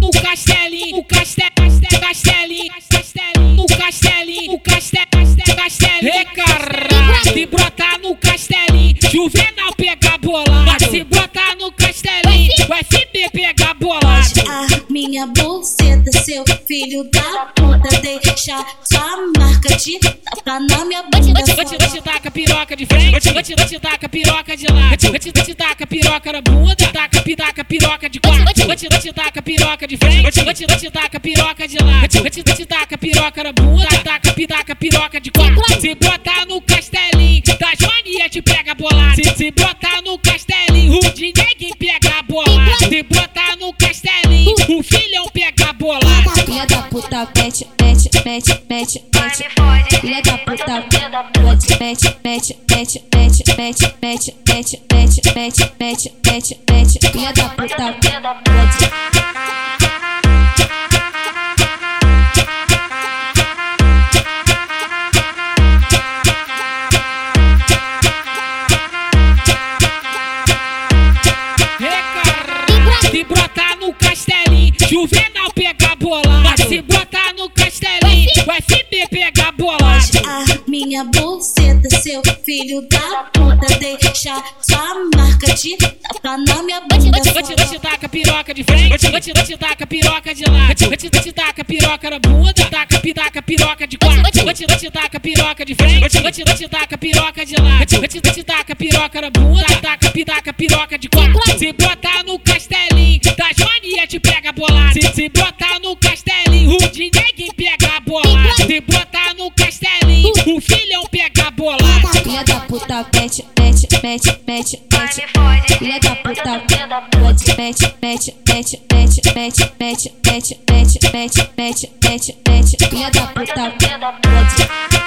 no castelinho, castelinho, no castelinho, castelinho. Recarra, se brotar no castelinho, Juvenal pega bolado. Se brotar no castelinho, o FB pega bolado. A minha buceta, seu filho da puta, deixa sua marca de tapa na minha bunda. Vou te taca piroca de frente, vou te taca piroca de lado, vou te taca piroca na bunda, taca piroca de quatro, vou te taca piroca de frente, vou te taca piroca de lado, vou te taca piroca na bunda, taca piroca de quatro. Se botar no castelinho, da Joania te pega bolado. Se botar no castelinho, o de ninguém pega bolado. Se botar no castelinho, o filhão pega bolado. Filha da puta, mete. Filha da puta, mete. Filha da puta, se brotar no castelinho, Juvenal pega bolado. Se botar no castelinho, o FB pega bolado. a minha buceta, seu filho da puta, deixa sua marca de tapa na minha bunda. Vou te taca piroca de frente, vou te taca piroca de lado, vou te taca piroca na bunda, taca piroca de quatro, vou te taca piroca de frente, vou te taca piroca de lado, vou te taca piroca na bunda, taca piroca de quatro. Se botar no castelinho, da Joania te pega bolado. Se botar no castelinho, o de ninguém pega bolado. Se botar no castelinho, o filhão pega bolado. Filha da puta, mete. Filha da puta, mete. Filha da puta,